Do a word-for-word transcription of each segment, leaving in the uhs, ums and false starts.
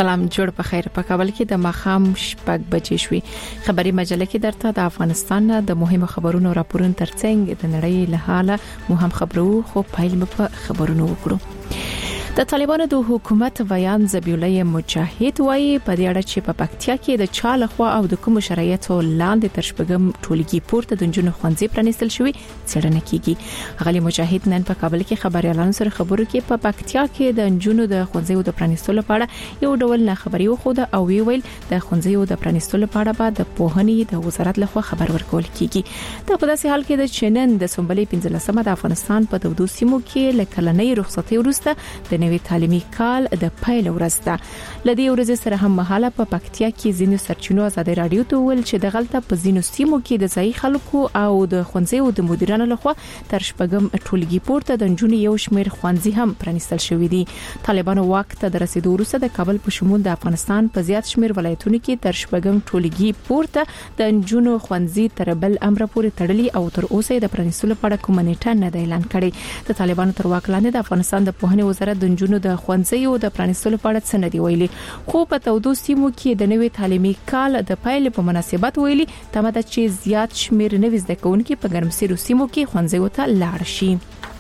سلام جوړ په خیر. په کابل کې د ماخام شپږ بجې شوې. خبري مجله کې درته د افغانستان د مهمو خبرونو راپورونو ترڅنګ د نړۍ له حاله مهم خبرو خو پایل په خبرونو وکړو. د طالبانو د حکومت ویان ذبیح الله مجاهد وایي په دې اړه چې په پکتیا کې د چاله خو او د کوم شرایطو لاندې تر شپږم ټولګي پورته د جنونو خوندزي پرانیستل شوی څېړنه کیږي. غلي مجاهد نن په کابل کې خبريالانو سره خبرو کې په پکتیا کې د جنونو د خوندزي د پرانیستلو لپاره یو ډول نه خبري وخوده او ویل د خوندزي د پرانیستلو لپاره به د پوهنې د وزارت لخوا خبر ورکول کیږي. دا په داسې حال کې د چنن د سنبلې پنځلسمه د افغانستان په دودو سیمو کې لکلنۍ رخصتي ورسته د نوي تعلیمي کال د پیل ورځ ده. لدې ورځ سره هم مهاله په پکتیا کې زینو سرچینو آزادي رادیو ته ول چې د غلطه په زینو سیمو کې د ځای خلکو او د خوندزي او د مدیرانو لخوا تر شپږم ټولګي پورته د جنونو یو شمیر خوندزي هم پرانیستل شوې دي. طالبانو وخت د رسیدو وروسته د کابل په شمول د افغانستان په زیات شمیر ولایتونو کې تر شپږم ټولګي پورته د جنونو خوندزي تر بل امر پورې تړلي او تر اوسه د پرانیستلو لپاره کوم نیټه نه اعلان کړي. د طالبانو تر واک لاندې د افغانستان د پوهنې وزارت د جنونو د خوندزي او د پرانیستلو لپاره څه نه دی ویلي، خو په تودو سیمو کې د نوي تعلیمي کال د پیل په مناسبت ویلي تمه ده چې زیات شمیر نوي زده کوونکي په ګرمسیرو سیمو کې خوندزي ته لاړ شي.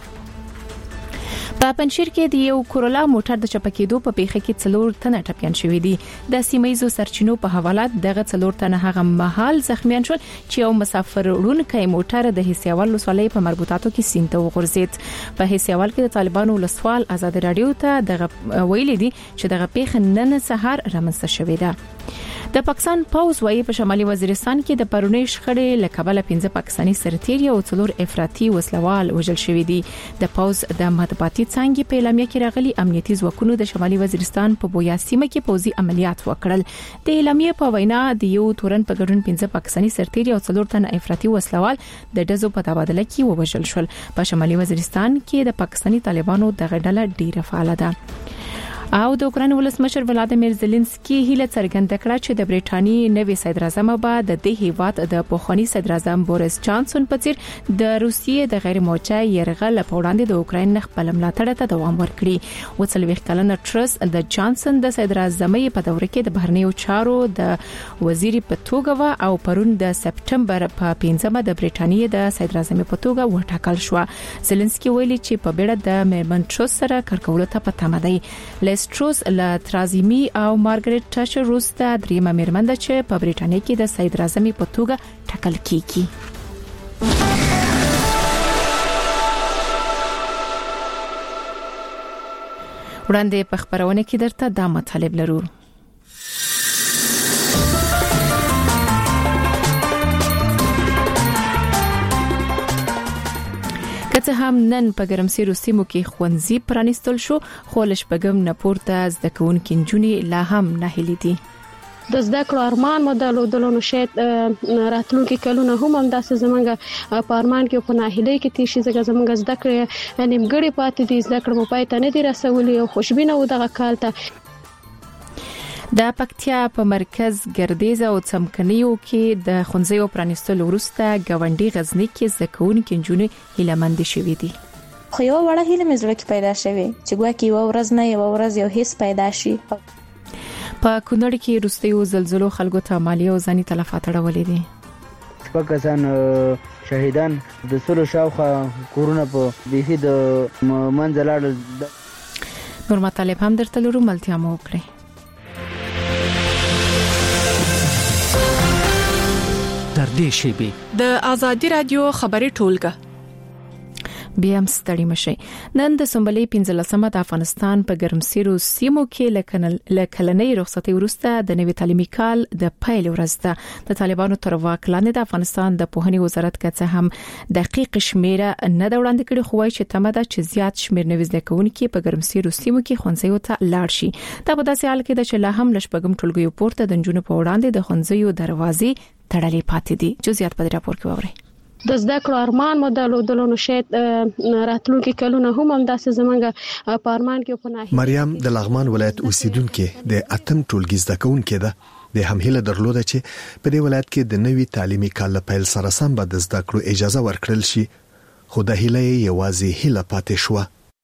په پنځیر کې د یو کورولا موټر د چپکېدو په پیښه کې څلور تنه ټپيان شوي دي. د سیمایزو سرچینو په حواله دغه څلور تنه هغه مهال زخمیان شول چې یو مسافر وړونکی موټر د حسیاوال ولسوالۍ په مربوطاتو کې سینته وغورځید. په حسیاوال کې د طالبانو ولسوال آزاد رادیو ته دغه ویلي دي چې دغه پیښه نن سهار رامنځته شوې ده. د پاکستان پوز وايي په شمالي وزیرستان کې د پرونی شخړې لکبله پنځه پاکستاني سرتیري او څلور افراطي وسلوال وژل شوي دي. د پوز د مطبوعاتي څنګه په اعلامیه کې راغلي امنیتي ځواکونو د شمالي وزیرستان په بویا سیمه کې پوزي عملیات وکړل. د اعلامیه په وینا د یو تورن په ګډون پنځه پاکستاني سرتیري او څلور تن افراطي وسلوال د دزو په تبادله کې ووژل شول. په شمالي وزیرستان کې د پاکستاني طالبانو دغه ډله ډیره فعال ده. او د اوکران ولسمشر ولادیمیر زيلنسکي هیله څرګنده کړه چې د برېټانیې نوي صدر اعظم به د دې هیواد د پوخانی صدر اعظم بوریس جانسون په څیر د روسیې د غیر موچه يرغل په وړاندې د اوکرين خپل ملاتړ ته دوام ورکړي. وڅلويخ کلنه ترس د جانسون د صدر اعظمۍ په دوره کې د بهرنیو چارو د وزیر په توګه او پرون د سپټمبر په پنځمه د برېټانیې د صدر اعظم په توګه وټاکل شو. زيلنسکي ویلي چې په بیړه د میرمن ترس سره کارکول ته پته مده لیستروس لا ترازیمی او مارګریټ تاشر روسته دریمه میرمن ده چې په برېټانیا کې د صدر اعظم په توګه ټاکل کیږي. وړاندې په خبرونه کې درته دا مطالب لرو. که هم نن په ګرمسیرو سیمو کې خوندزي پرانیستل شو، خو لشپګم نه پورته زده کوونکي جنونې لا هم نه هلي دي. د زده کړو ارمان مدلو دلونو شاید راتلونکي کلونه هم هم داسې زمونږ په ارمان کې په ناهیلۍ کې تیشي زګه زمونږ زده کړې نیمګړې پاتې دي. زده کړو په پای ته نه دي رسولي او خوشبینه و دغه کال ته. د پکتیا په مرکز ګردیز او څمکنیو کې د خونځیو پرانیستلو وروسته گاونډي غزنی کې زکونکي جنونې هیلمند شوي دي. خو یو وړه هیله مې زړه کې پیدا شوه چې ګواکې یو ورځ نه یو ورځ یو هیڅ پیدا شي. په کونړ کې وروستیو زلزلو خلکو ته مالی او ځاني تلفات اړولې دي. پاکستان شهیدان د سلو شاوخه کورونه په بيخي د منځلار نور مطالب هم درته لرو. ملتیا مو وکړئ. در دې شیبه د آزادي رادیو خبري ټولګه بیا هم ستړي مشي. نن د سنبلې پنځلسمه د افغانستان په ګرمسیرو سیمو کې لکلنۍ رخصتي وروسته د نوي تعلیمي کال د پیل ورځ ده. د طالبانو تر واک لاندې د افغانستان د پوهنې وزارت کڅه هم دقیق شمیره نه دا وړاندې کړي، خو وايي چې تمه ده چې زیات شمیر نوي زده کوونکي په ګرمسیرو سیمو کې خوندزي ته لاړ شي. دا په داسې حال کې ده چې لا هم لشپګم ټولګي پورته د جنونو په وړاندې د خوندزي دروازې تړلې پاتې دي. جزئیات په راپور کې ووري. د زده کړو ارمان مدلو دلونو شاید راتلونکي کلونه هم هم داسې زمونږ په ارمان کې په ناهیلۍ. مریم د لغمان ولایت اوسیدونکو د اتم ټولګي زده کوونکې ده. د هم هیله درلوده چې په دې ولایت کې د نوي تعلیمي کال پیل سره سم به د زده کړو اجازه ورکړل شي، خو د هیله یوازې هیله پاتې شو.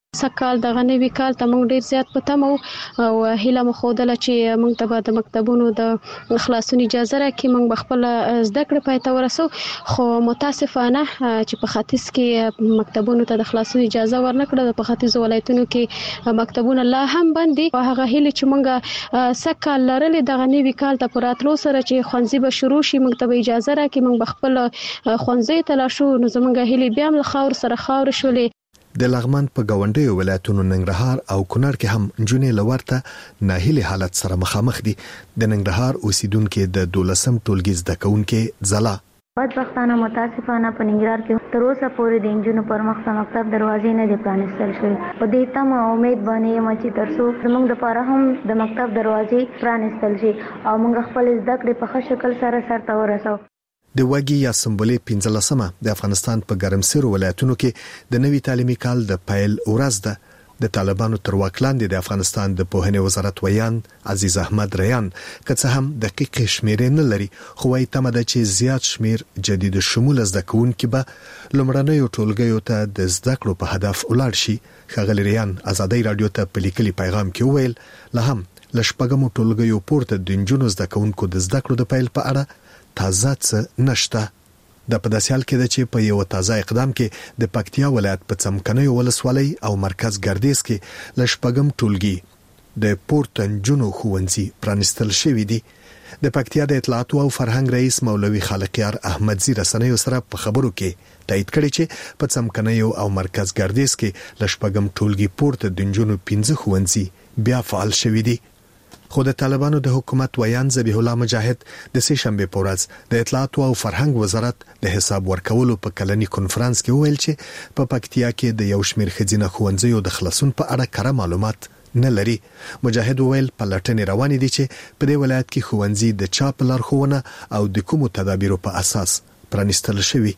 سکهال د غنوي کال ته موږ ډیر زیات پته مو او هیله مو خوده چې موږ ته د مکتبونو د خلاصون اجازه راکړي، موږ خپل زده کړې پای ته ورسو. خو متاسفانه چې په ختیځ کې مکتبونو ته د خلاصون اجازه ورنکړه، په ختیځ ولایتونو کې مکتبونه لا هم بند دي. هغه هیله چې موږ سکهال لرلې د غنوي کال ته پراتلو سره چې خوانزي به شروع شي، موږ ته اجازه راکړي، موږ خپل خوانزي ته لا شو. نو زموږ هیله بیا هم خاور سره خاور شولې. د لغمان په گاونډیو ولایتونو ننګرهار او کونړ کې هم جنې لورته ناهیلي حالت سره مخامخ دي. د ننګرهار اوسیدونکو د دولسم ټولګي زده کوونکو زلا بدبختانه متاسفانه په ننګرهار کې تر اوسه پورې د انجونو پر مخ د مکتب دروازې نه دي پرانیستل شوې. په دې تمه امید باندې یم چې تر څو زموږ لپاره هم د مکتب دروازې پرانیستل شي او موږ خپل زده کړې په ښه شکل سره سرته ورسو. د وګي یا سمبولې پنځلسمه د افغانستان په ګرمسیرو ولایتونو کې د نوي تعلیمي کال د پیل ورځ ده. د طالبانو تر واک لاندې د افغانستان د پوهنې وزارت ویان عزیز احمد ریان که هم دقیق شمیرې نه لري، خو وايي تمه ده چې زیات شمیر جدید شمول زده کوونکي به لومړنیو ټولګیو ته د زده کړو په هدف ولاړ شي. ښاغلی ریان ازادي رادیو ته په لیکلي پیغام کې وویل له هم لشپږمو ټولګیو پورته د انجونو زده کوونکو د زده کړو د پیل په اړه تازه څه نشته. د په داسې حال کې ده چې په یو تازه اقدام کې د پکتیا ولایت په څمکنیو ولسوالۍ او مرکز ګردیز کې لشپږم ټولګي د پورتن جنو خوونځي پرانستل شوی دی. د پکتیا د اطلاعات او فرهنګ رئیس مولوي خالقیار احمدزی رسنیو سره په خبرو کې تایید کړی چې په څمکنیو او مرکز ګردیز کې لشپږم ټولګي پورته د جنو پنځه خوونځي بیا فعال شوی دی. خو د طالبانو د حکومت ویان ذبیح الله مجاهد د سه شنبه په ورځ د اطلاعات او فرهنګ وزارت د حساب ورکولو په کلنی کنفرانس کې ویل چې په پکتیا کې د یو شمیر خزینه خوندزیو د خلاصون په اړه کره معلومات نه لري. مجاهد ویل په لټنې روانې دي چې په دې ولایت کې خوندزي د چاپ لارښوونه او د کومو تدابیرو په اساس پرانستل شوی.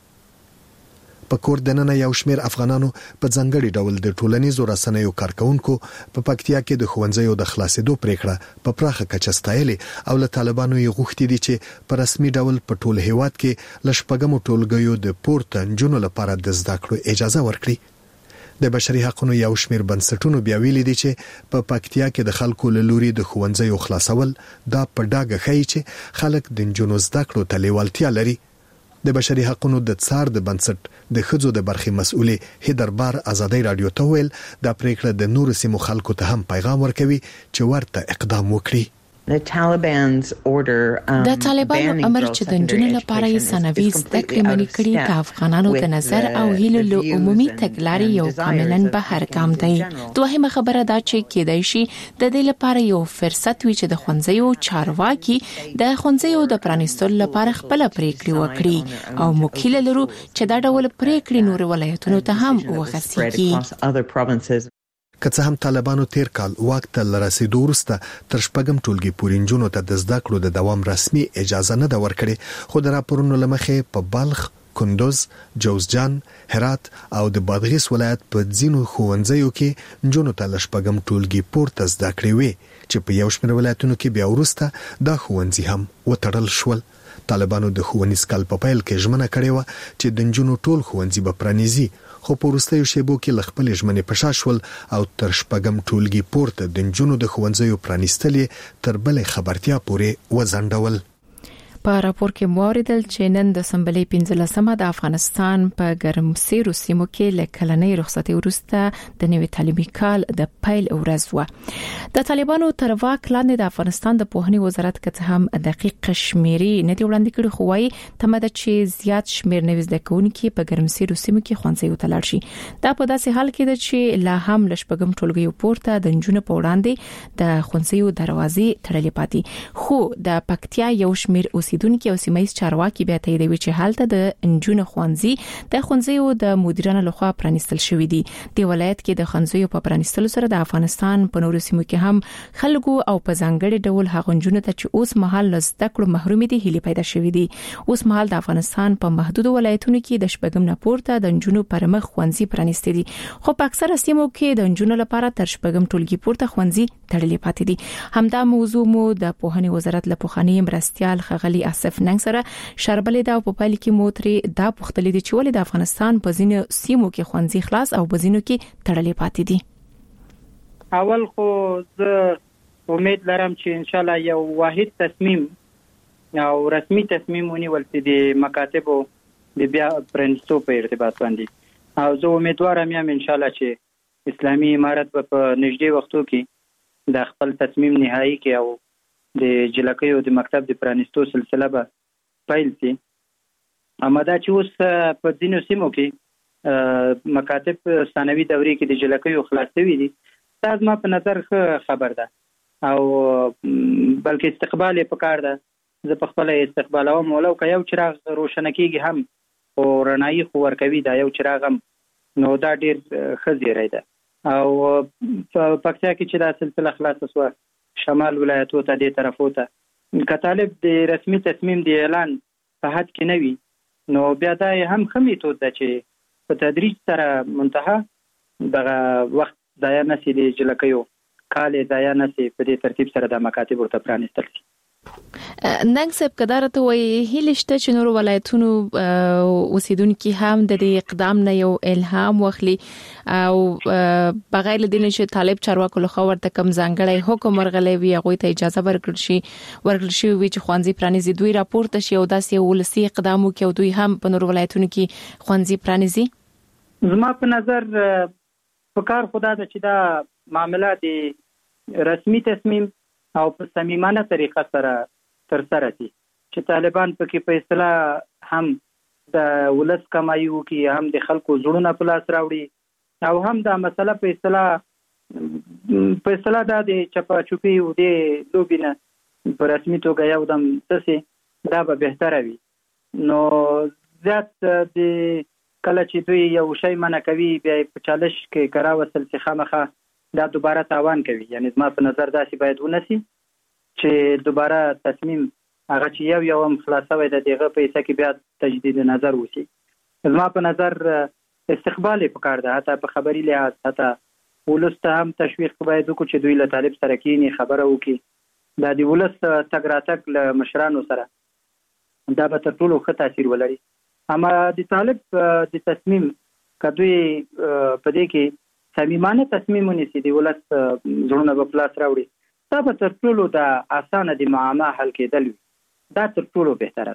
په کور دننه یو شمیر افغانانو په ځنګړي ډول د ټولنیزو رسنیو کارکونکو په پکتیا کې د خوندزیو د خلاصېدو پریکړه په پراخه کچه ستایلې او له طالبانو یې غوښتي دي چې په رسمي ډول په ټول هیواد کې لشپږمو ټولګیو د پورته جنو لپاره د زده کړو اجازه ورکړي. د بشري حقوقو یو شمیر بنسټونو بیا ویلي دي چې په پکتیا کې د خلکو له لوري د خوندزیو خلاصول دا په ډاګه ښیي چې خلک د جنو زده کړو ته لیوالتیا لري. د بشري حقوقو د څار د بنسټ د خځو د برخې مسؤلې هیدربار ازادي رادیو ته ویل دا پریکړه د نور سیمو خلکو ته هم پیغام ورکوي چې ورته اقدام وکړي. د طالبانو امر چې د جنونو لپاره یې ثانوي زده کړې منې کړي د افغانانو د نظر او هیلو له عمومي تګلارې یو کاملاً بهر ګام دی. دوهمه خبره دا چې کېدای شي د دې لپاره یو فرصت وي چې د خوندزیو چارواکي د خوندزیو د پرانیستلو لپاره خپل پریکړې وکړي او موکل لرو چې دا ډول پریکړې نور ولایتونو ته هم وغځيږي. که څه هم طالبانو تیر کال واک ته لرسېدو وروسته تر شپږم ټولګي پورې نجونو ته د زده کړو د دوام رسمي اجازه نه ده ورکړې، خو د راپورونو له مخې په بلخ، کندوز، جوزجان، هرات او د بادغیس ولایت په ځینو ښوونځیو کې نجونو ته لشپږم ټولګي پورته زده کړې وي چې په یو شمېر ولایتونو کې بیا وروسته دا ښوونځي هم وتړل شول. طالبانو د ښوونیز کال په پیل کې ژمنه کړې وه چې د نجونو ټول ښوونځي به پرانیزي، خو په وروستیو شیبو کې له خپلې ژمنې په شا شول او تر شپږم ټولګي پورته د نجونو د ښوونځیو پرانیستل تر بلې خبرتیا پورې وځنډول. په راپور کې موریدل چې نن د سمبلې پنځلسمه د افغانستان په ګرمسیرو سیمو کې لکلنې رخصتي وروسته د نوي تعلیمي کال د پیل ورځ و. د طالبانو تر واک لاندې د افغانستان د پوهنې وزارت که هم دقیق شمیرې نه دی وړاندې کړی، خو وايي تمه ده چې زیات شمیر نوي زده کوونکي په ګرمسیرو سیمو کې خوندزیو ته لاړ شي. دا په داسې حال کې ده چې لا هم لشپږم ټولګي پورته د نجونو په وړاندې د خوندزیو دروازې تړلې پاتې، خو د پکتیا یو شمیر اوسیدونکو او سیمایي چارواکي بیا تاییدوي چې حالت د انجونو خوانزي د خوانزیو د مدیرانو لخوا پرانیستل شوې دي. د ولایت کې د خوانزیو په پرانیستلو سره د افغانستان په نورو سیمو کې هم خلکو او په ځانګړي ډول هغه انجونو ته چې اوس مهال لزده کړو محروم دي هلي پیدا شوې دي. اوس مهال د افغانستان په محدود ولایتونو کې د شپږم نه پورته د انجونو پرمخ خوانزي پرانیستې دي، خو په اکثره سیمو کې د انجونو لپاره تر شپږم ټولګي پورته خوانزي تړلې پاتې دي. همدا موضوع مو د پوهنې وزارت له پوهنې مرستيال خغلی علي آصف ننګ سره شربلې دا په پایل کې موتري دا پختلې دي چې ولې د افغانستان په ځینو سیمو کې خوندزي خلاص او بزینو کې تړلې پاتې دي. اول خو زه امید لرم چې ان شاء الله یو واحد تصمیم او رسمي تصمیم ونیول شي د مکاتبو د بیا پرنسټو په ارتباط باندې او زه امیدوارم یم ان شاء الله چې اسلامي امارت په نږدې وختو کې د خپل تصمیم نهایی کې او د جلکیو د مکتب د پرانستو سلسله به پیل شي. اما دا چې اوس په ځینو سیمو کې مکاتب ثانوي دورې کې د جلکیو خلاصوي دي دا زما په نظر ښه خبر ده او بلکې استقبال یې پکار ده. زه په خپل استقبالوم ولو که یو چراغ روشنه کېږي هم او رڼایي خو ورکوي دا یو چراغ هم نو دا ډیر ښه زیری ده. او په پکتیا کې چې دا سلسله خلاصه شوه شمال ولایتو ته دې طرفو ته که طالب د رسمي تصمیم د اعلان په حد کې نه وي نو بیا دا هم ښه میتود ده چې په تدریج سره منتها دغه وخت ضایع نه شي د جلکیو کال یې ضایع نه شي په دې ترتیب سره د مکاتب ورته پرانیستل شي. ننګ صاحب کدارته وایي هیله شته چې نور ولایتونو اوسیدونکو هم د دې اقدام نه یو الهام واخلي او بغیر د دې چې طالب چارواکو له خوا ورته کم ځانګړی حکم ورغلی وي هغه ته اجازه ورکړل شي ورکړل شي وي چې خوانزي پرانیزي دوی راپورته شي او داسې ولسی اقدام وکړي او دوی هم په نور ولایتونو کې خوانزي پرانیزي. زما په نظر په کار خدا ده چې دا معاملې د رسمي تصمیم او په صمیمانه طریقه سره تر سره دي چې طالبان پکې په اصطلاح هم د ولس کمایي وکي هم د خلکو زړونه په لاس راوړي او هم دا مسله په اصطلاح په اصطلاح د چپا چوپي او د لوبینه په رسمي توګه یو دم څه دا به بهتره وي. نو زیات د کله چې دوی یو شی منع کوي بیا په چالش کې کرا وصل چې خامخه دا دوباره تاوان کوي. یعنی زما په نظر داسې باید ونسی چې دوباره تصمیم هغه چې یو یو هم خلاصوي د دغه پیسې کې بیا تجدید نظر وشي. زما په نظر استقبال په کار ده حتی په خبري لحاظ حتی ولسته هم تشویق باید وکړي چې دوی له طالب سره کینی خبره وکړي دا دی ولس تګ راتګ له مشرانو سره دا به تر ټولو ښه تاثیر ولري. اما د طالب د تصمیم کدوې په دې کې صمیمانه تصمیم ونیسي دی ولس زړونه په پلاس راوړي دا به تر ټولو د اسانه د معما حل کېدل وي دا تر ټولو بهتره.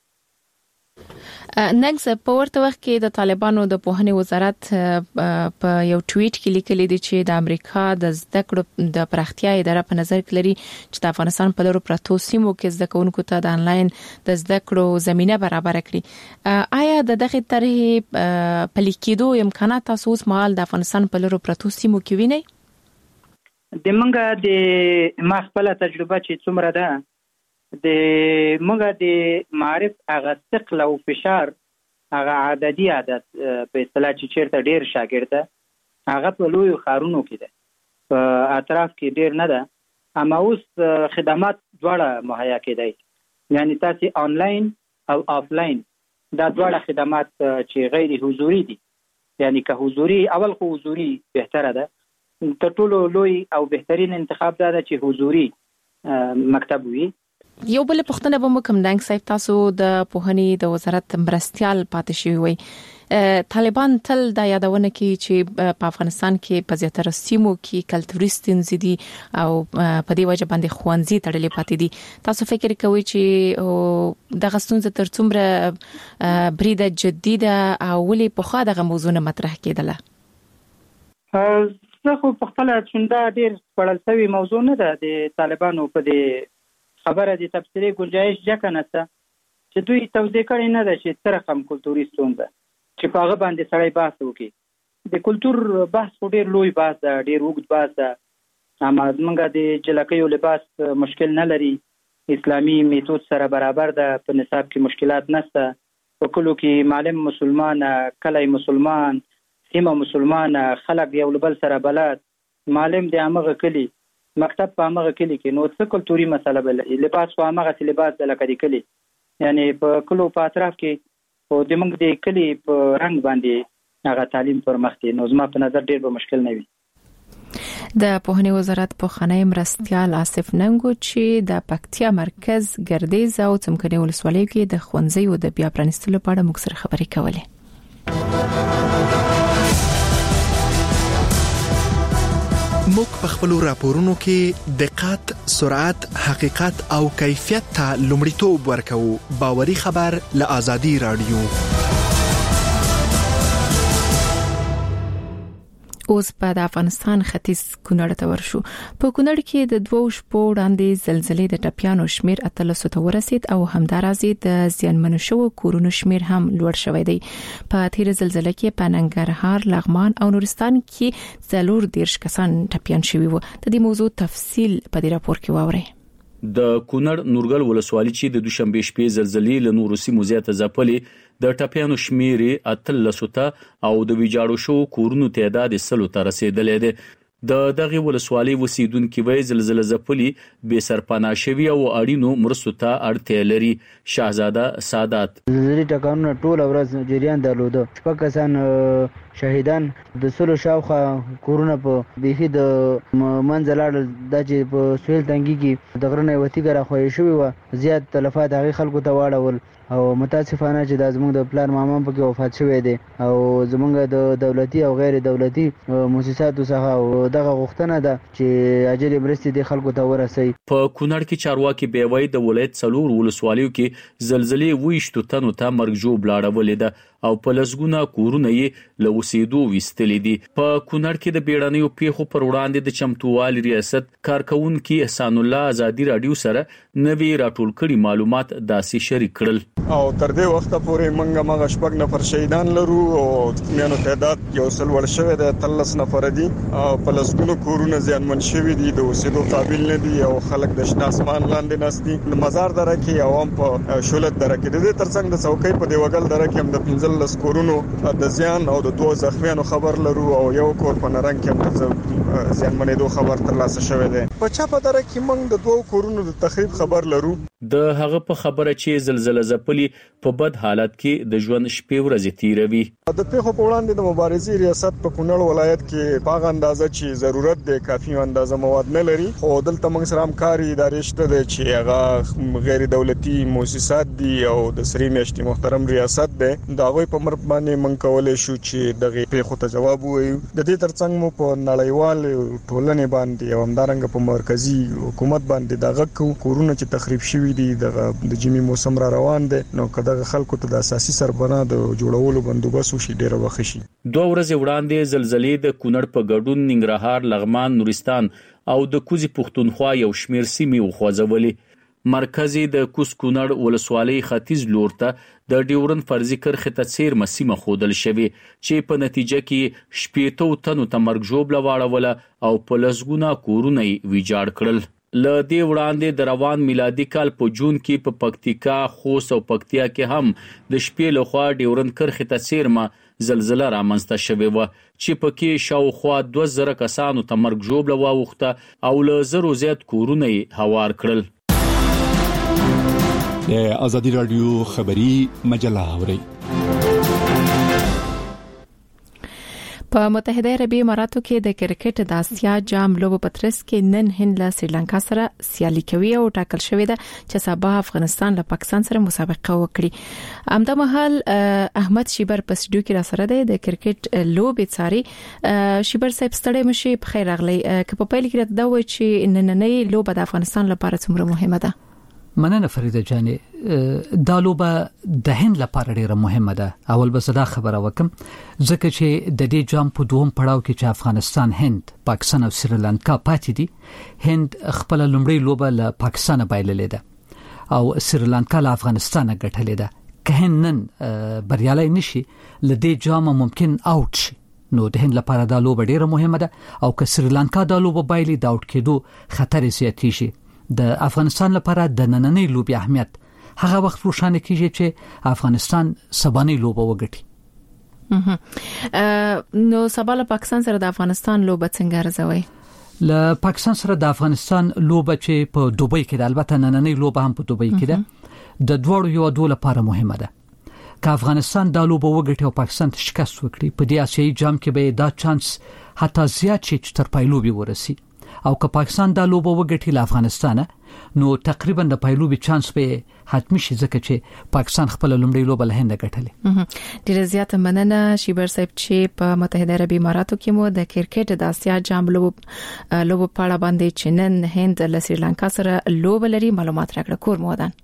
ننګ په ورته وخت کې د طالبانو د پوهنې وزارت په یو ټویټ کې لیکلي دي چې د امریکا د زده کړو د پراختیا اداره په نظر کې لري چې د افغانستان په لورو پرتو سیمو کې زده کوونکو ته د انلاین د زده کړو زمينه برابر کړي. آیا د دغه طرحې پلي کېدو امکانات تاسو اوس مهال د افغانستان په لورو پرتو سیمو کې وینئ؟ د منګه د ما خپل تجربه چې څومره ده د موږ د معرف هغه ثقل او فشار هغه عددي عدد په اصطلاح چې چیرته ډیر شاګرد هغه په لوی خارونو کې ده په اطراف کې ډیر نه ده اما اوس خدمات دواړه مهیا کېدای یعنی تاسو آنلاین او آفلاین دا دواړه خدمات چې غیر حضوري دي یعنی که حضوري اول خو حضوري بهتره ده تر ټولو لوی او بهترین انتخاب دا ده چې حضوري مکتب وي. یو بل پښتنه به مکم دنګ صاحب تاسو د پوهنې د وزارت مرستيال پاتې شوی وي طالبان تل دا یادونه کوي چې په افغانستان کې په زیاتره سیمو کې کلتوري ستونزې دي او په دې وجه باندې خوانزي تړلې پاتې دي. تاسو فکر کوئ چې دغه ستونزه تر څومره بریده جديده او ولې په خا دغه موضوع نه مطرح کېدله؟ زه خو په خپل چوندا ډیر پړل شوی موضوع نه ده د طالبانو په دې خبره دي تفصیلی گنجائش جکه نسته چې دوی توضیح کړي نه ده چې څه رقم کلتوري ستونزه چې په هغه باندې سړی بحث وکړي. د کلتور بحث خو ډیر لوی بحث ده ډیر اوږد بحث ده اما زمونږ د جلکیو لباس مشکل نه لري اسلامي میتود سره برابر ده په نصاب کې مشکلات نشته په کلو کې معلم مسلمان کلی مسلمان سیمه مسلمان خلک یو بل سره بلد معلم د هغه کلی مکتب په هغه کلی کې نو څه کلتوري مسله بل لباس په هغه لباس د لکه کلی یعنی په کلو په اطراف کې او د موږ د کلی په رنگ باندې هغه تعلیم پر مخ دي نو زما په نظر ډیر به مشکل نه وي. د پوهنې وزارت پوهنې مرستيال آصف ننګو چې د پکتیا مرکز ګردیز او څمکني ولسوالۍ کې د ښوونځیو د بیا پرانیستلو په اړه موږ سره خبرې کولې. موږ په خپل راپورونو کې دقت، سرعت، حقیقت او کیفیت ته لومړیتوب ورکوو. باوري خبر له آزادي رادیو. اوس په افغانستان ختیځ کونړ ته ورشو. په کونړ کې د دوه شپو وړاندې زلزلې د ټپيانو شمیر اتلس ته ورسید او همدارازي د زیانمنو شوو کورونو شمیر هم لوړ شوی دی. په تیر زلزلې کې په ننګرهار، لغمان او نورستان کې څلور دیرش کسان ټپيان شوي وو. د دې موضوع تفصیل په دې راپور کې واورئ. د کونړ نورګل ولسوالۍ چې د دوشنبه شپې زلزلې له نورو سیمو زیاته ځپلې د ټپيانو شمیر اتلس ته او د ویجاړو شو کورونو تعداد سلو ته رسیدلې ده. د دغه ولسوالۍ وسیدونکو وی زلزلې ځپلې به سرپناه شوی او اړینو مرستو ته اړتیا لري. شاهزاده سادات زلزلې ټکانونه ټول ورځ جریان درلوده. شپږ کسان شهیدان د سلو شاوخه کورونه په بيخي د منځلار د چې په سویل تنګي کې د غرنې وتیګه راخوي شوی و. زیات تلفات هغه خلکو ته واړول او متاسفانه چې د زموږ د پلان ماما په کې وفات شوی دی او زموږ د دولتي او غیر دولتي مؤسساتو څخه دغه غوښتنه ده چې اجل مرستې د خلکو ته ورسي. په کونړ کې چارواکي بیوي د ولایت څلور ولسوالیو کې زلزلې وښتو تنو ته مرګ جو بلاړولې ده او په لسګونه کورونه یې له وسیدو وستلې دي. په کونړ کې د بیړنیو پیښو پر وړاندې د چمتووالي ریاست کارکونکو احسان الله آزادي رادیو سره نوي راټول کړي معلومات داسې شریک کړل. او تر دې وخته پورې موږ مغه شپږ نفر شهیدان لرو او میانو تعداد یو سل ور شوی د تلس نفر دي او په لسګونو کورونه زیانمن شوی دي. د وسیدو قابل نه دي او خلک د شنه اسمان لاندې نستي. د مزار دره کې عوام په شولت دره کې د دې ترڅنګ د څوکۍ په دیوګل دره کې هم د پنځل لس کورونو د زیان او د دوه زخمیانو خبر لرو او یو کور په نرنګ کې د زیانمنېدو خبر ترلاسه شوی دی. په چاپه دره کې موږ د دوه کورونو د تخریب خبر لرو. د هغه په خبره چې زلزلې ځپلې په بد حالت کې د ژوند شپې ورځې تیروي. د پیښو په وړاندې د مبارزې ریاست په کونړ ولایت کې باغ اندازه چې ضرورت دی کافي اندازه مواد نه لري او دلته موږ سره همکاري ادارې شته چې هغه غیر دولتي مؤسسات دي او د سری میشتي محترم ریاست دی. دا غوي په مر باندې موږ کولای شو چې دغه پیښو ته جواب وایو. د دې ترڅنګ مو په نړیوال ټولنې باندې او همدارنګه په مرکزی حکومت باندې دغه کورونه چې تخریب شوي دي د جمی موسم را روان دي نو کله خلکو ته د اساسي سربنا د جوړولو بندوبست وشي ډیره وخت شي. دوه ورځې وړاندې زلزلې د کونړ په ګډون ننګرهار، لغمان، نورستان او د کوزي پښتونخوا یو شمیر سیمې وخوځولې. مرکزی د کوز کونړ ولسوالۍ ختیځ لور ته د ډیورن فرضي کرښې ته څیر مسیمه خودل شوی چې په نتیجه کې شپېته تنو ته مرګ جوړ لواړوله او په لسګونه کورونه ویجاړ کړل. ل دې وړاندې د روان میلادي کال په جون کې په پکتیکا، خوست او پکتیا کې هم د شپې لخوا ډیورن کرښې ته څیرمه زلزلہ رامنځته شوې و چې پکې شاوخوا دوه زره کسانو ته مرګ ژوبله واوښته او له زرو زیات کورونه هوار کړل. د آزادي رادیو خبری مجله اوري. په متحده عربی اماراتو کې د کرکټ د آسیا جام لوبو پترس کې نن هند له سریلانکا سره سیالي کوي او ټاکل شوې ده چې سبا افغانستان له پاکستان سره مسابقه وکړي. همدا مهال احمد شیبر په سټډیو کې را سره دی د کرکټ لوبې څاري. شیبر صاحب ستړی مشي په خیر راغلی. که په پیل کې دا وایي چې نننۍ لوبه د افغانستان لپاره څومره مهمه ده؟ مننه فریده جانې. دا لوبه د هند لپاره ډیره مهمه ده. اول به زدا خبره وکم ځکه چې د دې جام په دوم پړاو کې چې افغانستان، هند، پاکستان او سریلانکا پاتې دي، هند خپل لومړی لوبه له پاکستان بایللې ده او سریلانکا له افغانستان ګټلې ده. که هند نن بریالي نشي له دې جام ممکن اوټ شي نو د هند لپاره دا لوبه ډیره مهمه ده او که سریلانکا دا لوبه بایلي دا اوټ کېدو خطر زیاتی شي. د افغانستان لپاره د نننۍ لوبې اهمیت هغه وخت روښانه کیږي چې افغانستان سبانۍ لوبه وګټي. نو سبا له پاکستان سره د افغانستان لوبه څنګه ارزوي؟ له پاکستان سره د افغانستان لوبه چې په دوبۍ کې ده، البته نننۍ لوبه هم په دوبۍ کې ده، د دوړو یو ډول لپاره مهمه ده. که افغانستان د لوبو وګټي او پاکستان ته شکست وکړي په دې آسیایي جام کې به دا چانس حتی زیات شي چې تر پایلوبي ورسي او که پاکستان د لوبو وګټي له افغانستان نو تقریبا د پایلوبي چانس به حتمی شي ځکه چې پاکستان خپل لومړی لوبه له هند ګټلې. ډیره زیاته مننه شیبر صاحب چې په متحده عربي اماراتو کې مو د کرکټ د آسیا جام لوبو لوبو په اړه باندې چې نن هند له سریلانکا سره لوبه لري معلومات راکړه. کور مودان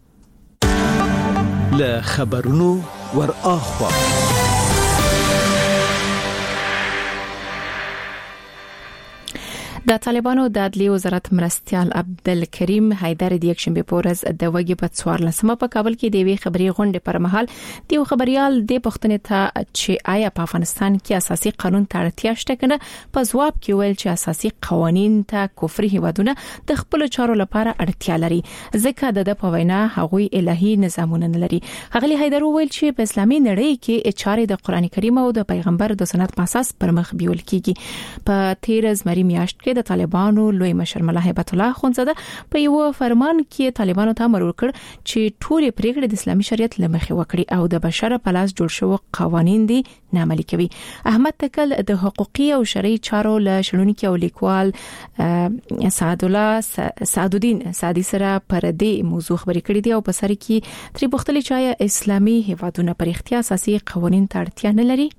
له خبرونو ور اخوا د طالبانو د عدلیې وزارت مرستيال عبدالکریم حیدر د یکشنبه په ورځ د وګي په څوارلسمه په کابل کې د وی خبري غونډې پر مهال د خبريال د پښتنې ته چې آیا په افغانستان کې اساسي قانون ته اړتیا شته کنه په ځواب کې ویل چې اساسي قوانين ته کفر هیوادونه د خپل چارو لپاره اړتیا لري ځکه د په وینا هغوی الهي نظامونه نه لري. غلی حیدر ویل چې په اسلامي نړۍ کې چارې د قران کریم او د پیغمبر د سنت په اساس پر مخ بیول کیږي. په تیر زمري میاشت کې د طالبانو لوی مشر ملا هیبت الله خونزاده په یو فرمان کې طالبانو ته امر وکړ چې ټول پریکړې د اسلامي شریعت لمخې وکړي او د بشر په لاس جوړ شوی قوانين دي نه عملي کوي. احمد تکل د حقوقي او شرعي چارو له شړونکو او لیکوال سعد الله سعدالدین سعدي سره پر دې موضوع خبرې کړې دي او په سر کې تری بوختلې چې اسلامي هیوادونه پر اختیار اساسي قوانين ته اړتیا نه لري.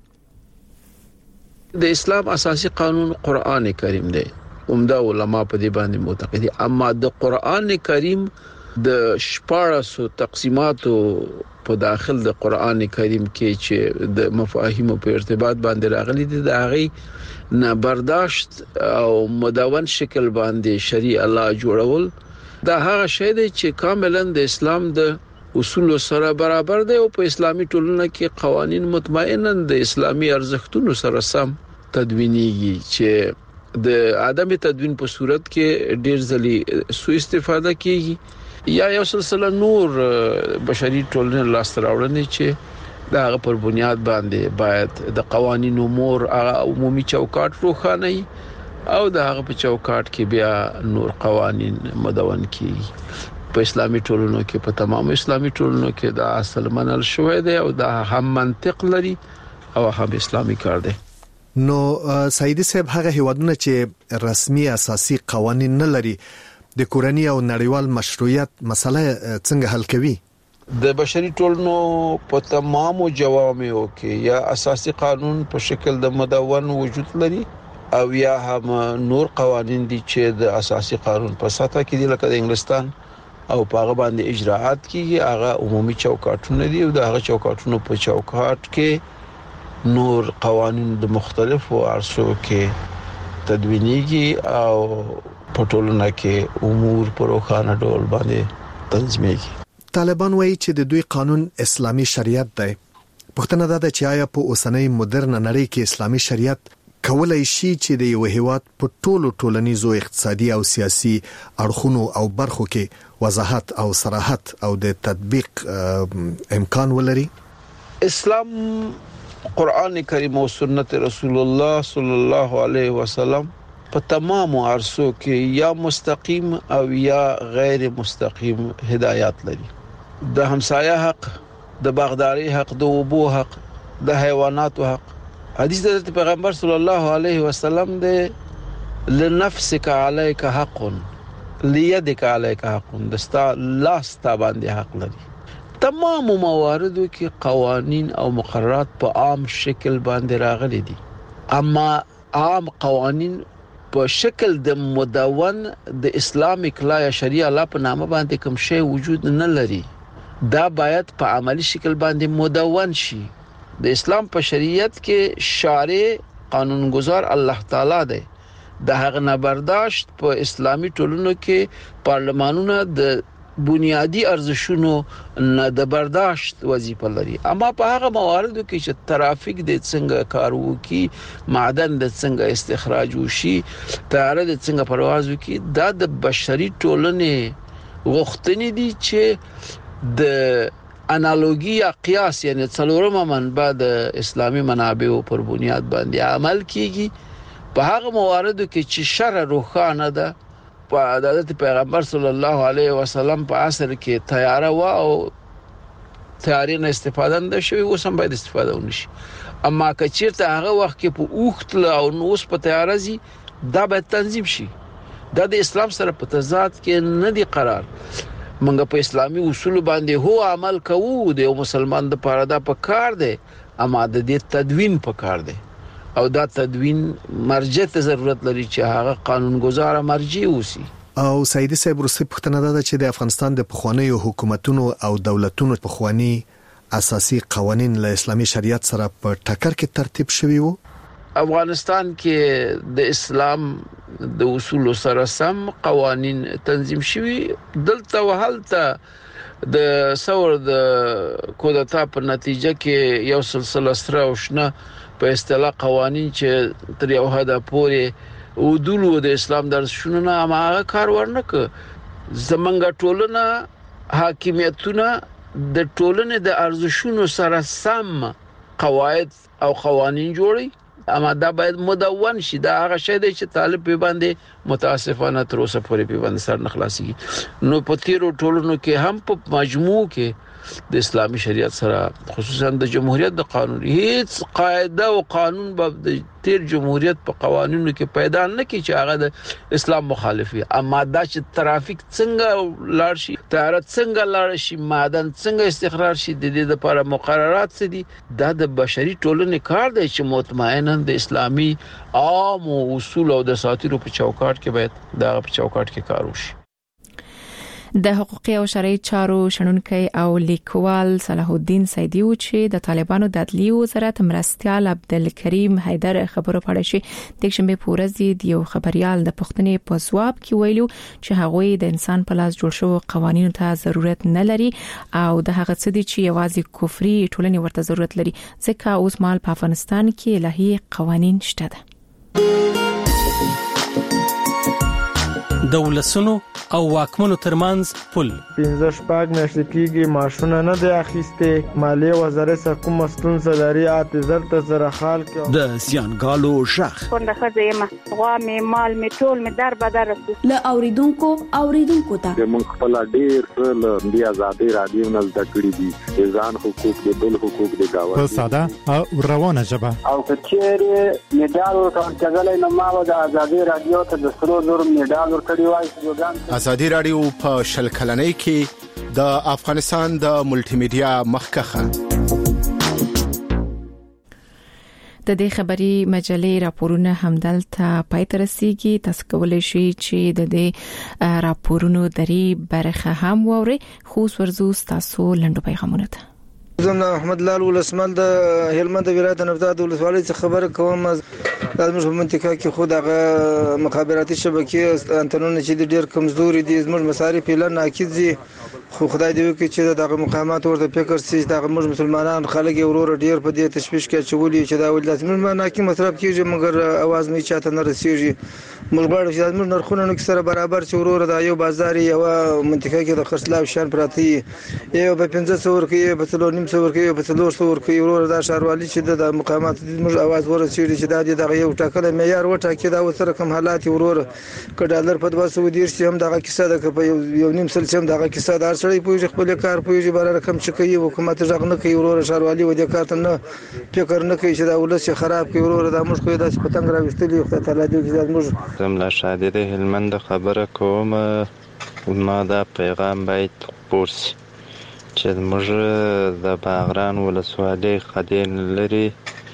د اسلام اساسي قانون قران کریم دی. عمده علما په دې باندې معتقد دي اما د قران کریم د شپږ تقسیماتو په داخل د قران کریم کې چې د مفاهیم په ارتباط باندې راغلي دي د هغه نه برداشت او مدون شکل باندې شریع الله جوړول دا هغه شی دی چې کاملا د اسلام د اصول سره برابر دی او په اسلامي ټولنه کې قوانين مطمئنا د اسلامي ارزښتونو سره سم تدوینيږي چې د ادمي تدوین په صورت کې ډیر ځلې سوء استفاده کیږي یا یو سلسله نور بشري ټولنې لاس راوړنې چې دا پر بنیاد باندې باید د قوانینو مور عمومي چوکاټ روښانه او د هغه په چوکاټ کې بیا نور قوانین مدون کیږي. په اسلامي ټولنو کې په تمام اسلامي ټولنو کې دا اصل منل شوی دی او دا هم منطق لري او هم اسلامي کار دی. نو سعیدی صاحب هغه هیوادونه چې رسمي اساسي قوانين نه لري د کورنۍ او نړیوال مشروعیت مسله څنګه حل کوي؟ د بشري ټولنو په تمامو جوامعو کې یا اساسي قانون په شکل د مدون وجود لري او یا هم نور قوانين دي چې د اساسي قانون په سطح کې دي لکه د انګلستان او په هغه باندې اجراءات کیږي هغه عمومي چوکاټونه دي او د هغه چوکاټونو په چوکاټ کې نور قوانين د مختلفو عرصو کې تدوینيږي او په ټولنه کې امور په روښانه ډول باندې تنظیمېږي. طالبان وایي چې د دوی قانون اسلامي شریعت دی. پوښتنه ده چې آیا په اوسنۍ مدرن نړۍ کې اسلامي شریعت کولای شي چې د یو هیواد په ټولو ټولنیزو اقتصادي او سیاسي اړخونو او برخو کې وضاحت او صراحت او د تطبیق امکان ولري؟ اسلام قرآن کریم او سنت رسول الله صلی الله علیه وسلم په تمامو عرصو کې یا مستقیم او یا غیر مستقیم هدایات لري. د همسایه حق، د باغداري حق، د اوبو حق، د حیواناتو حق. حدیث د پیغمبر صلی الله علیه وسلم د لنفسک علیک حق لیدک علیک حق دستا لاس تا باندې حق لري. تمام مواردو کې قوانین او مقررات په عام شکل باندې راغلي دي اما عام قوانین په شکل د مدون د اسلامیک لا یا شریعه لا په نامه باندې کوم شی وجود نه لري. دا باید په عملی شکل باندې مدون شي. د اسلام په شریعت کې شارع قانونګذار الله تعالی دی. د هغه نه برداشت په اسلامي ټولنو کې پارلمانونه د بنیادی ارزښتونو نه د برداشت وظیفه لري اما په هغه مواردو کې چې ترافیک د څنګه کار وکي معدن د څنګه استخراج وشي طیاره د څنګه پرواز وکي دا د بشري ټولنې غوښتنې دي چې د انالوګي یا قیاس یعنی څلورمه منبع د اسلامي منابعو پر بنیاد باندې عمل کیږي. په هغه مواردو کې چې شرع روښانه ده په حضرت پیغمبر صلی الله علیه وسلم په عصر کې تیاره و او تیاري نه استفاده نه شوی اوس هم باید استفاده ونشي. اما که چیرته هغه وخت کې په اوختل او نو اوس په تیارزي دا به تنظیم شي. دا د اسلام سره په تضاد کې نه دی قرار. منګه په اسلامي اصول باندې هو عمل کوو د یو مسلمان د پاره دا په کار دی، اما د دې تدوین په کار دی او دا تدوین مرجع ته ضرورت لري چې هغه قانونګذار مرجع وسی. او سیدی صاحب وروسته پوښتنه ده چې د افغانستان د پخوانیو حکومتونو او دولتونو پخوانی اساسي قوانين له اسلامي شریعت سره په ټکر کې ترتیب شوي وو. افغانستان کې د اسلام د اصول سره سم قوانين تنظیم شوي. دلته وهلته د ثور د کودتا په نتیجه کې یو سلسله سره وشنه په اصطلاح قوانين چې تر یو حد پورې ودولو د اسلام درسونه نه هغه کار ورنک. زمونږ ټولنه حاکمیتونه د ټولنې د ارزښتونو سره سم قواعد او قوانين جوړي، اما دا باید مدون شي. دا هغه شی دی چې طالب په باندې متاسفانه تر اوسه پورې په باندې سر نخلاصي. نو په تیرو ټولنو کې هم په مجموع کې د اسلامي شریعت سره خصوصا د جمهوریت د قانون هیڅ قاعده او قانون به د تیر جمهوریت په قوانینو کې پیدا نه کی چې هغه د اسلام مخالفي. اما دا چې ترافیک څنګه لاړ شي، تجارت څنګه لاړ شي، معدن څنګه استخراج شي، د دې لپاره مقررات څه دي، دا د بشري ټولنې کار دی چې مطمئنا د اسلامي عام اصول او د ساتیرو په چوکاټ کې باید دا په چوکاټ کې کار وشي. د حقوقي او شرعي چارو شنونکي او لیکوال صلاح الدین سیدی و چې د طالبانو د عدلیې وزارت مرستيال عبدالکریم حیدر خبرو پړه شي د شنبه پورزي د یو خبريال د پښتنې په ځواب کې ویلو چې هغوی د انسان په لاس جوړ شو قوانینو ته ضرورت نه لري او د هغه څه دي چې یوازې کفري ټولنې ورته ضرورت لري ځکه اوس مال په افغانستان کې الهي قوانين شته ده. دولسونو او واکمنو ترمنځ پل پنځه شپږ میاشتې کېږي ماشونه نه دی اخیسته. مالیه وزارت سره کوم ستونزه لري اته زر ته سره حال کې د زیانګالو شخ څنګه خزه ما غوا می مال می ټول می در بدر له اوریدونکو اوریدونکو ته د مونږ خپل ډیر څه د آزادي رادیو نل تکړی دي ځان حقوق د بل حقوق د گاوه په ساده او روانه ژبه او کچېره میډال ورکړل کېدل نو ما د آزادي رادیو ته د سرو زور میډال ورکړی وای. آزادي رادیو په شل کلنۍ کې د افغانستان د ملټي میډیا مخکخه د دې خبري مجلې راپورونه همدلته پای ته رسیدي. تاسو کولای شئ چې د دې راپورونو دري برخه هم ووري. خو ورزو تاسو لنډو پیغامونه ته زم احمد لال ولسمل د هلمند ولایت نفداد ولسوالۍ څخه خبر کوم. د موږ په منطقه کې خو دغه مخابراتي شبکې انټرنیټ چې ډېر کمزوري دي، زموږ مصارف اعلان ناقص دي. خو خدای دې وکړي چې دغه مقامات ورته فکر سي دغه موږ مسلمانان خلک ورور ډېر په دې تشویش کې چولي چې دا ول لازم نه ناکي مصرف کیږي مګر اواز نه چاته نه رسیږي. موږ غواړو چې موږ نرخونه نو سره برابر چې ورور د یو بازار یو منطقه کې د خرڅلاو شان پراتی یو په پنځه سو ورکې په څلور نیم سو ورکې په څلور سو ورکې ورور د شهروالي چې د مقامات موږ اواز ورسېږي چې دا دغه یو ټاکل معیار وټاکي دا وسره کوم حالات ورور ک ډالر په دوه سو ډیر سي هم دغه کیسه د په یو نیم سل سم دغه کیسه دار سړی پوهې خپل کار پوهې بار رقم چې کوي حکومت ځغ نه کوي ورور شهروالي و دې کار ته نه فکر نه کوي چې دا ولس خراب کوي ورور د موږ خو د پتنګ راوستلی خو تعالی دې موږ زملا شادي د هلمند خبره کوم. ما دا پیغام باید پورسي چې موږ د باغران ولسوالۍ خدین لري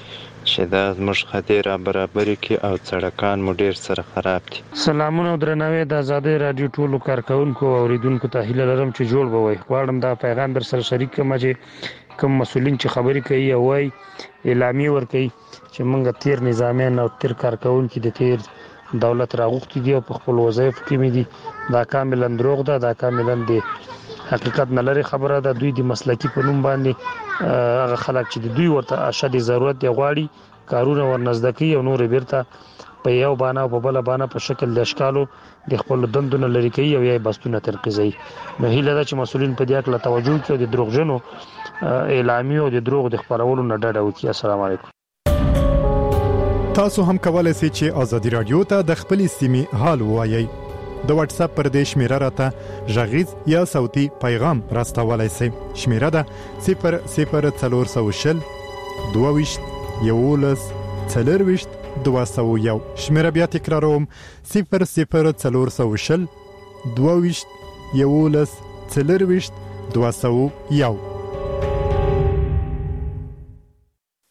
چې دا موږ خدای را برابر کی او سړکان مو ډیر سره خراب دي. سلامونه او درناوی د آزادۍ رادیو ټولو کارکونکو او اوریدونکو ته هیله لرم چې جوړ بوي. غواړم دا پیغام در سره شریک کړم چې کوم مسولین چې خبرې کوي او وايي اعلامیه ور کوي چې موږ تیر نظامیان او تیر کارکونکو د تیر دولت راغوښتي دي او په خپل وظایف کې مې دي. دا کاملا دروغ ده، دا کاملا دی حقیقت نه لري خبره ده. دوی د مسلکی په نوم باندې هغه خلک چې دوی ورته اشد ضرورت دی غواړي کارونه ورنزدکی او نور بیرته په یو باندې او په بل باندې په شکل د اشکالو د خپل دندونه لري کوي او یې بستونه تنقیزي. نو هیله ده چې مسولین په دې اړه توجه کوي او د دروغجنو اعلامیه او د دروغ د خبرولو نه ډډه وکړي. السلام علیکم. تاسو هم کولای شئ چې آزادي رادیو ته د خپل سیمې حال وایي. د واتس اپ پر دې شمیره راته ژغیز یا صوتي پیغام راستولای شئ. شمیره ده صفر صفر څلور سوه شل دوه ویشت یولس څلور ویشت دوه سوه یو. شمیره بیا تکراروم صفر صفر څلور سوه شل دوه ویشت یولس څلور ویشت دوه سوه یو.